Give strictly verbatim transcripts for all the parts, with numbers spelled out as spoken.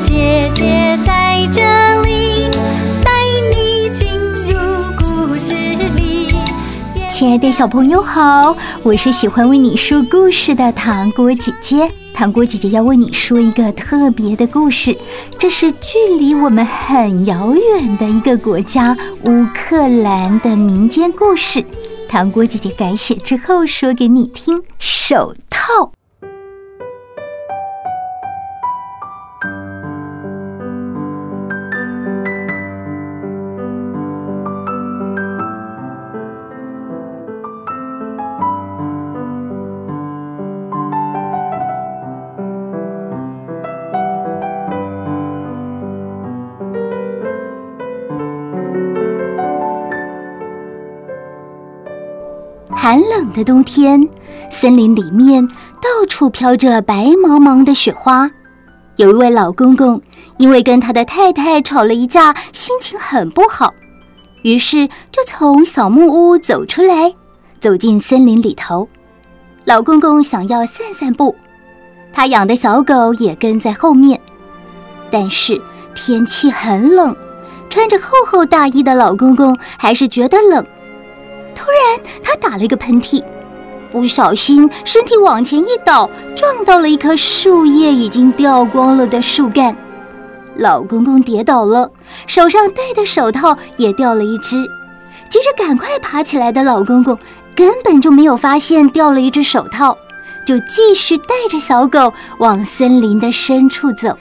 姐姐在这里，带你进入故事里。 亲爱的小朋友好，我是喜欢为你说故事的糖果姐姐。糖果姐姐要为你说一个特别的故事，这是距离我们很遥远的一个国家乌克兰的民间故事。糖果姐姐改写之后说给你听。手套。寒冷的冬天，森林里面到处飘着白茫茫的雪花。有一位老公公，因为跟他的太太吵了一架，心情很不好，于是就从小木屋走出来，走进森林里头。老公公想要散散步，他养的小狗也跟在后面。但是天气很冷，穿着厚厚大衣的老公公还是觉得冷。突然他打了一个喷嚏，不小心身体往前一倒，撞到了一棵树叶已经掉光了的树干。老公公跌倒了，手上戴的手套也掉了一只。急着赶快爬起来的老公公根本就没有发现掉了一只手套，就继续带着小狗往森林的深处走。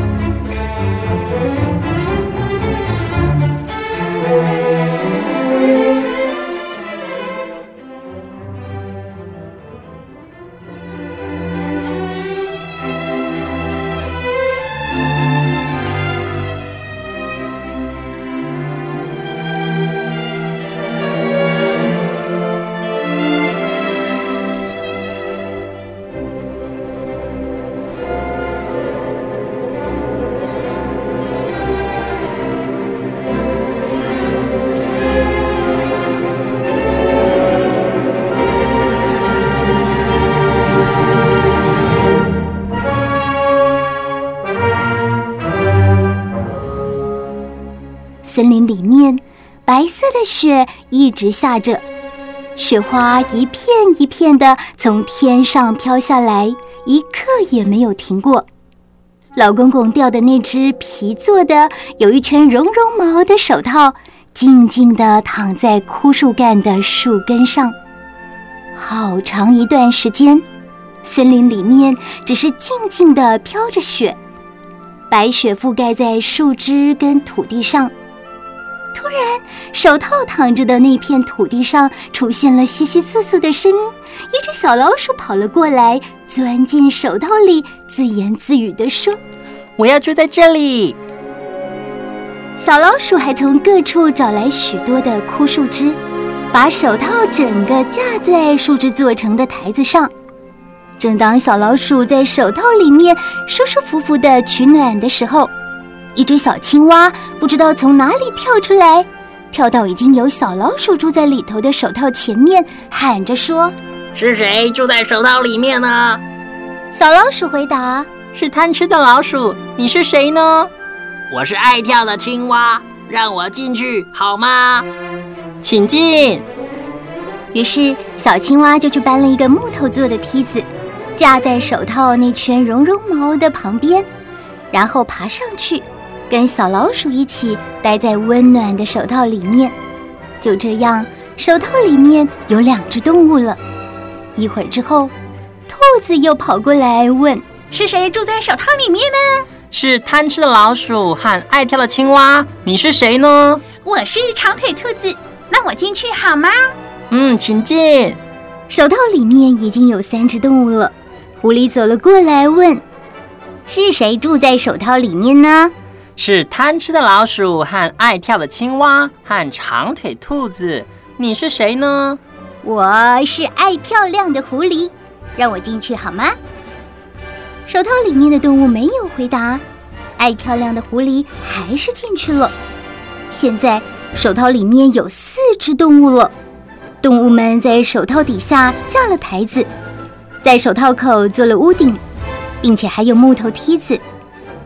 森林里面，白色的雪一直下着，雪花一片一片的从天上飘下来，一刻也没有停过。老公公掉的那只皮做的有一圈绒绒毛的手套，静静地躺在枯树干的树根上。好长一段时间，森林里面只是静静地飘着雪，白雪覆盖在树枝跟土地上。突然，手套躺着的那片土地上出现了窸窸窣窣的声音，一只小老鼠跑了过来，钻进手套里，自言自语地说：“ 我要住在这里。” 小老鼠还从各处找来许多的枯树枝，把手套整个架在树枝做成的台子上。正当小老鼠在手套里面舒舒服服地取暖的时候，一只小青蛙不知道从哪里跳出来，跳到已经有小老鼠住在里头的手套前面，喊着说：“ 是谁住在手套里面呢？” 小老鼠回答：“ 是贪吃的老鼠，你是谁呢？”“我是爱跳的青蛙，让我进去好吗？”“请进。” 于是小青蛙就去搬了一个木头做的梯子，架在手套那圈绒绒毛的旁边，然后爬上去，跟小老鼠一起待在温暖的手套里面。就这样，手套里面有两只动物了。一会儿之后，兔子又跑过来问：“ 是谁住在手套里面呢？”“ 是贪吃的老鼠和爱跳的青蛙，你是谁呢？”“ 我是长腿兔子，让我进去好吗？”“ 嗯，请进。” 手套里面已经有三只动物了。狐狸走了过来问：“ 是谁住在手套里面呢？”“ 是贪吃的老鼠和爱跳的青蛙和长腿兔子，你是谁呢？”“ 我是爱漂亮的狐狸，让我进去好吗？” 手套里面的动物没有回答，爱漂亮的狐狸还是进去了。现在手套里面有四只动物了，动物们在手套底下架了台子，在手套口做了屋顶，并且还有木头梯子。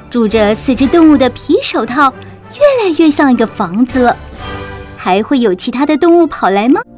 住着四只动物的皮手套越来越像一个房子了。还会有其他的动物跑来吗？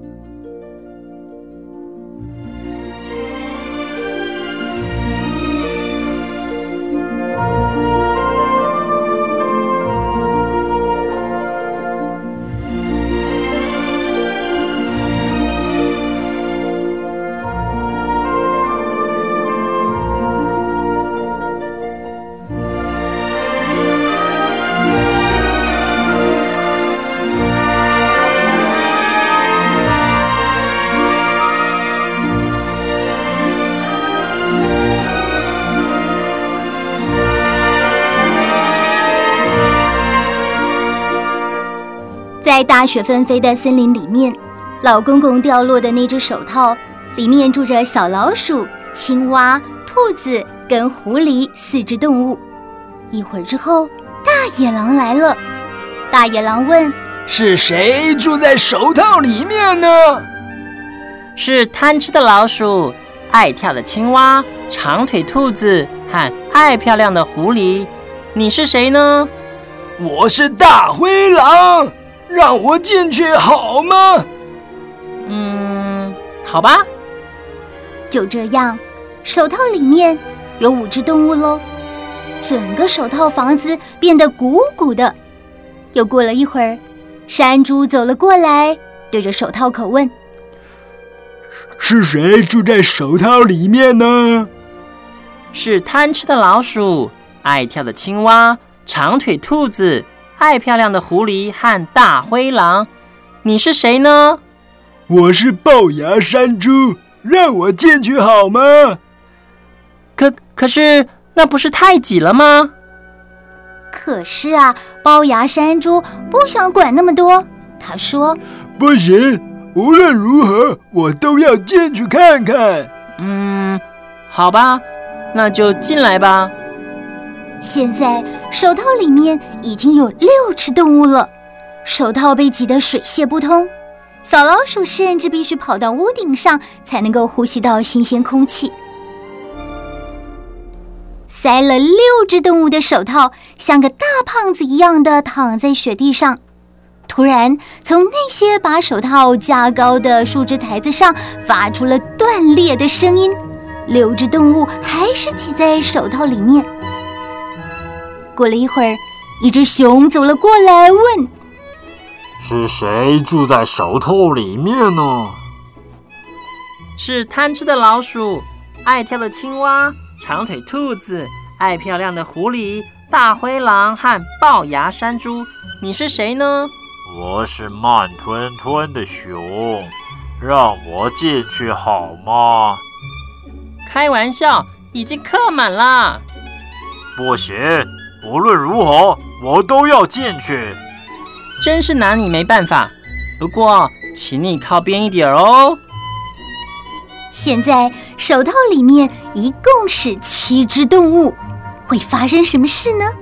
在大雪纷飞的森林里面，老公公掉落的那只手套里面住着小老鼠、青蛙、兔子跟狐狸四只动物。一会儿之后，大野狼来了。大野狼问： 是谁住在手套里面呢？ 是贪吃的老鼠、爱跳的青蛙、长腿兔子和爱漂亮的狐狸。你是谁呢？ 我是大灰狼，让我进去好吗？ 嗯，好吧。 就这样，手套里面有五只动物喽。整个手套房子变得鼓鼓的。又过了一会儿，山猪走了过来，对着手套口问： 是谁住在手套里面呢？ 是贪吃的老鼠、爱跳的青蛙、长腿兔子、爱漂亮的狐狸和大灰狼。你是谁呢？ 我是龅牙山猪，让我进去好吗？ 可可是那不是太挤了吗？ 可是啊，龅牙山猪不想管那么多。他说： 不行，无论如何我都要进去看看。 嗯，好吧，那就进来吧。 现在手套里面已经有六只动物了，手套被挤得水泄不通，小老鼠甚至必须跑到屋顶上才能够呼吸到新鲜空气。塞了六只动物的手套像个大胖子一样的躺在雪地上。突然，从那些把手套架高的树枝台子上发出了断裂的声音，六只动物还是挤在手套里面。过了一会儿，一只熊走了过来问： 是谁住在手套里面呢？ 是贪吃的老鼠、爱跳的青蛙、长腿兔子、爱漂亮的狐狸、大灰狼和龅牙山猪。你是谁呢？ 我是慢吞吞的熊，让我进去好吗？ 开玩笑，已经客满了。 不行，无论如何我都要进去。 真是拿你没办法，不过请你靠边一点哦。 现在手套里面一共是七只动物，会发生什么事呢？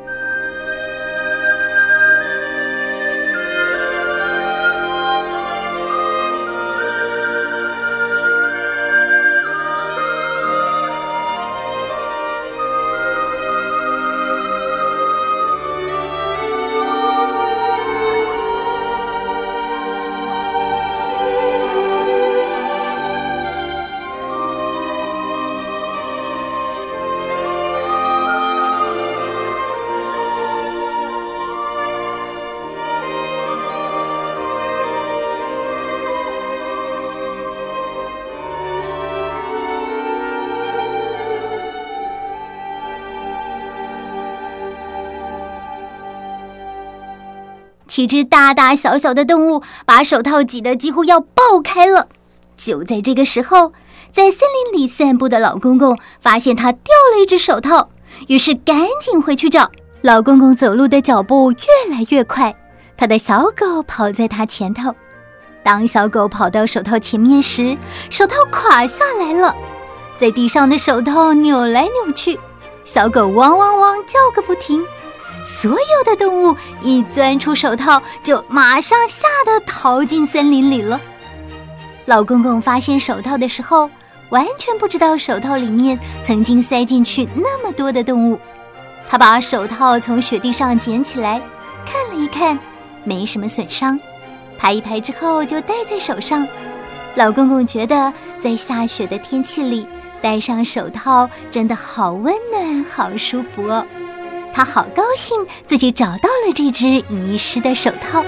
七只大大小小的动物把手套挤得几乎要爆开了。就在这个时候，在森林里散步的老公公发现他掉了一只手套，于是赶紧回去找。老公公走路的脚步越来越快，他的小狗跑在他前头。当小狗跑到手套前面时，手套垮下来了，在地上的手套扭来扭去，小狗汪汪汪叫个不停。所有的动物一钻出手套，就马上吓得逃进森林里了。老公公发现手套的时候，完全不知道手套里面曾经塞进去那么多的动物。 他把手套从雪地上捡起来，看了一看，没什么损伤，拍一拍之后就戴在手上。老公公觉得在下雪的天气里戴上手套真的好温暖，好舒服哦。他好高兴自己找到了这只遗失的手套。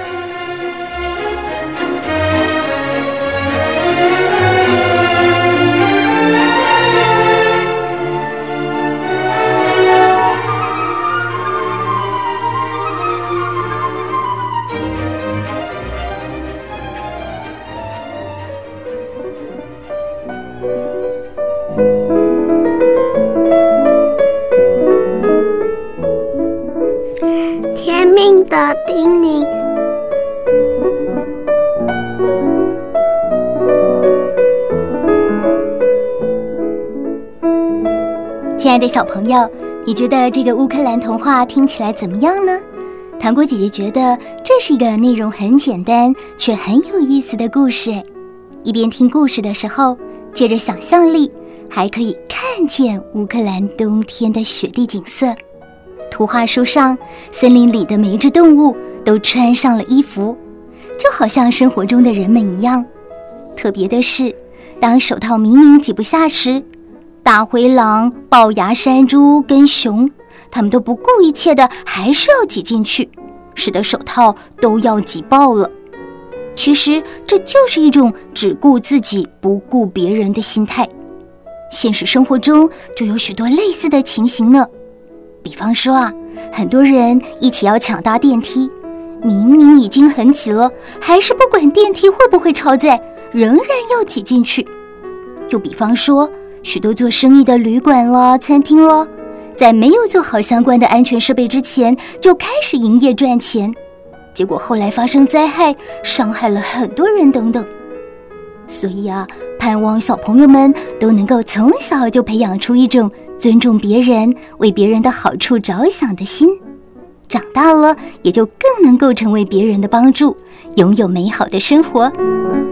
甜蜜的叮咛。 亲爱的小朋友，你觉得这个乌克兰童话听起来怎么样呢？糖果姐姐觉得这是一个内容很简单却很有意思的故事。一边听故事的时候，借着想象力，还可以看见乌克兰冬天的雪地景色。图画书上，森林里的每一只动物都穿上了衣服，就好像生活中的人们一样。特别的是，当手套明明挤不下时，大灰狼、龅牙山猪跟熊，他们都不顾一切的还是要挤进去，使得手套都要挤爆了。其实这就是一种只顾自己不顾别人的心态。现实生活中就有许多类似的情形呢。比方说啊，很多人一起要抢搭电梯，明明已经很挤了，还是不管电梯会不会超载，仍然要挤进去。又比方说，许多做生意的旅馆了、餐厅了，在没有做好相关的安全设备之前，就开始营业赚钱，结果后来发生灾害，伤害了很多人等等。所以啊，盼望小朋友们都能够从小就培养出一种尊重别人、为别人的好处着想的心，长大了也就更能够成为别人的帮助，拥有美好的生活。